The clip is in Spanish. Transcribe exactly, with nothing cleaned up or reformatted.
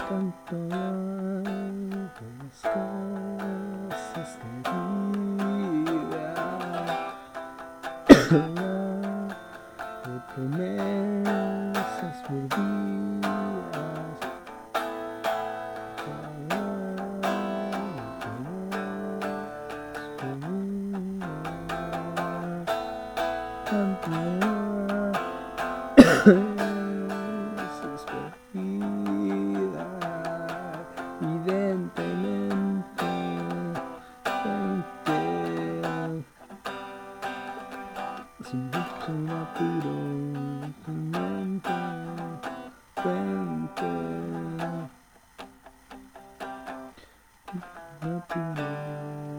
tanto hablar de las cosas de vida, de promesas perdidas, tanto promesas perdidas, evidentemente, vente, sin mucho apuro, vente, vente, apuro.